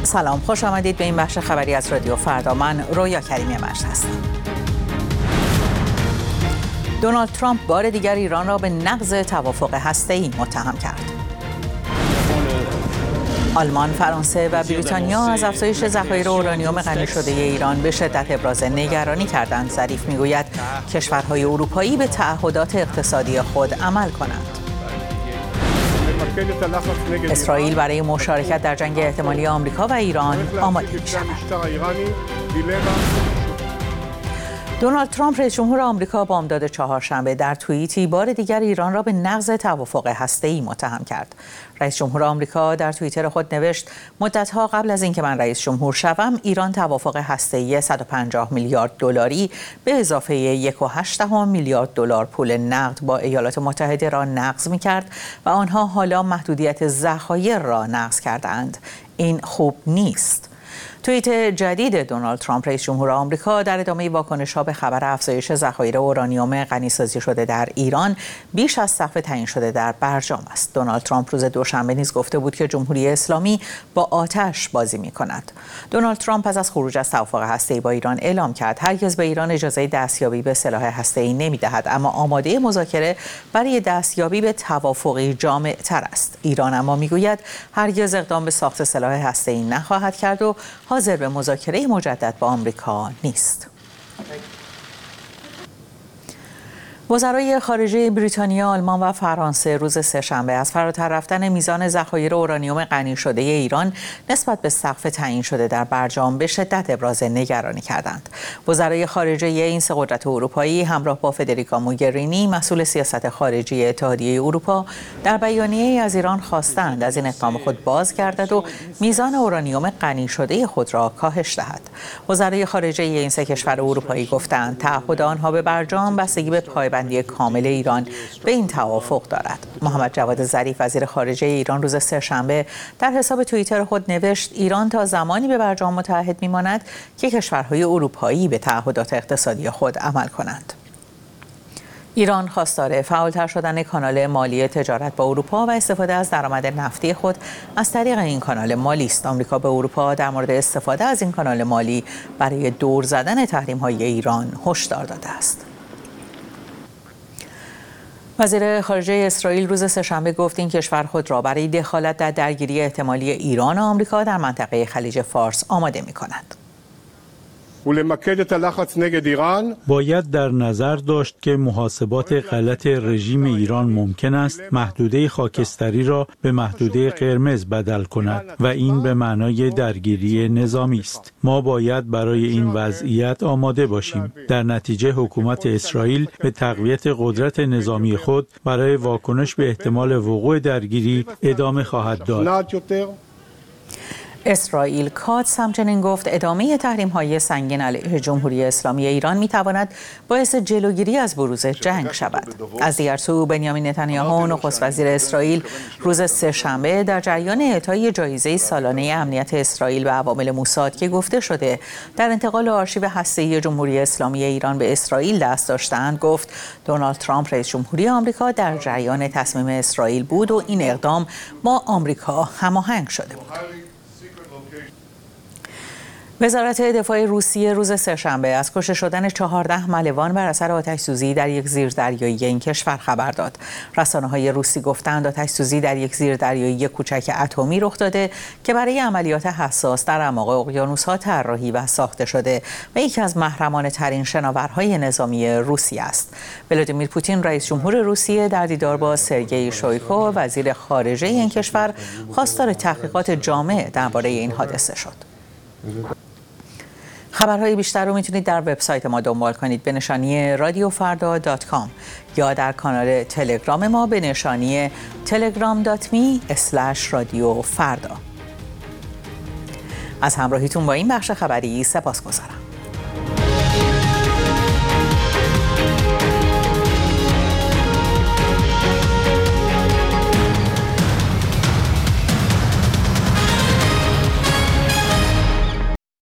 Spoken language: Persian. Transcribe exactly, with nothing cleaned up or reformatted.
سلام، خوش آمدید به این بخش خبری از رادیو فردا. من رویا کریمی مجد هستم. دونالد ترامپ بار دیگر ایران را به نقض توافق هسته‌ای متهم کرد. آلمان، فرانسه و بریتانیا از افزایش ذخایر اورانیوم غنی شده ایران به شدت ابراز نگرانی کردند. ظریف میگوید کشورهای اروپایی به تعهدات اقتصادی خود عمل کنند. اسرائیل برای مشارکت در جنگ احتمالی آمریکا و ایران آماده می‌شود. دونالد ترامپ رئیس جمهور آمریکا بامداد چهارشنبه در توییتی بار دیگر ایران را به نقض توافق هسته‌ای متهم کرد. رئیس جمهور آمریکا در توییتر خود نوشت: مدت‌ها قبل از اینکه من رئیس جمهور شوم، ایران توافق هسته‌ای صد و پنجاه میلیارد دلاری به اضافه یک و هشت دهم میلیارد دلار پول نقد با ایالات متحده را نقض می‌کرد و آنها حالا محدودیت ذخایر را نقض کردند. این خوب نیست. توییت جدید دونالد ترامپ رئیس جمهور آمریکا در ادامه واکنش‌ها به خبر افزایش ذخایر اورانیوم غنی‌سازی شده در ایران بیش از سقف تعیین شده در برجام است. دونالد ترامپ روز دوشنبه نیز گفته بود که جمهوری اسلامی با آتش بازی می‌کند. دونالد ترامپ پس از خروج از توافق هسته‌ای با ایران اعلام کرد هرگز به ایران اجازه دستیابی به سلاح هسته‌ای نمی‌دهد، اما آماده مذاکره برای دستیابی به توافقی جامع‌تر است. ایران اما می‌گوید هرگز اقدام به ساخت سلاح هسته‌ای نخواهد کرد و حاضر به مذاکره مجدد با آمریکا نیست. وزرای خارجه بریتانیا، آلمان و فرانسه روز سه‌شنبه از فراتر رفتن میزان ذخایر اورانیوم غنی شده ایران نسبت به سقف تعیین شده در برجام به شدت ابراز نگرانی کردند. وزرای خارجه این سه قدرت اروپایی همراه با فدریکا موگرینی، مسئول سیاست خارجی اتحادیه اروپا، در بیانیه‌ای از ایران خواستند از این اقدام خود بازگردد و میزان اورانیوم غنی شده خود را کاهش دهد. وزرای خارجه این سه کشور اروپایی گفتند تعهد آنها به برجام بستگی به پایبندی بندی کامل ایران به این توافق دارد. محمد جواد ظریف وزیر خارجه ایران روز سه‌شنبه در حساب توییتر خود نوشت ایران تا زمانی به برجام متحد می‌ماند که کشورهای اروپایی به تعهدات اقتصادی خود عمل کنند. ایران خواستار فعالتر شدن کانال مالی تجارت با اروپا و استفاده از درآمد نفتی خود از طریق این کانال مالی است. آمریکا به اروپا در مورد استفاده از این کانال مالی برای دور زدن تحریم‌های ایران هشدار داده است. وزیر خارجه اسرائیل روز سه‌شنبه گفت این کشور خود را برای دخالت در درگیری احتمالی ایران و آمریکا در منطقه خلیج فارس آماده می‌کند. باید در نظر داشت که محاسبات غلط رژیم ایران ممکن است محدوده خاکستری را به محدوده قرمز بدل کند و این به معنای درگیری نظامی است. ما باید برای این وضعیت آماده باشیم. در نتیجه حکومت اسرائیل به تقویت قدرت نظامی خود برای واکنش به احتمال وقوع درگیری ادامه خواهد داد. اسرائیل کاتس همچنین گفت ادامه تحریم‌های سنگین علیه جمهوری اسلامی ایران می‌تواند باعث جلوگیری از بروز جنگ شود. از دیگر سو بنیامین نتانیاهو نخست وزیر اسرائیل روز سه‌شنبه در جریان اعطای جایزه سالانه امنیت اسرائیل به عوامل موساد که گفته شده در انتقال آرشیو هسته‌ای جمهوری اسلامی ایران به اسرائیل دست داشتند گفت دونالد ترامپ رئیس جمهوری آمریکا در جریان تصمیم اسرائیل بود و این اقدام با آمریکا هماهنگ شده بود. وزارت دفاع روسیه روز سه‌شنبه از کشته شدن چهارده ملوان بر اثر آتش‌سوزی در یک زیردریایی این کشور خبر داد. رسانه‌های روسی گفتند آتش‌سوزی در یک زیردریایی کوچک اتمی رخ داده که برای عملیات حساس در اعماق اقیانوس‌ها طراحی و ساخته شده و یکی از محرمانه‌ترین شناورهای نظامی روسیه است. ولادیمیر پوتین رئیس جمهور روسیه در دیدار با سرگئی شویگو وزیر خارجه این کشور خواستار تحقیقات جامع درباره این حادثه شد. خبرهای بیشتر رو میتونید در وبسایت ما دنبال کنید به نشانی رادیو فردا دات کام یا در کانال تلگرام ما به نشانی تلگرام دات می اسلش رادیو فردا. از همراهیتون با این بخش خبری سپاسگزارم.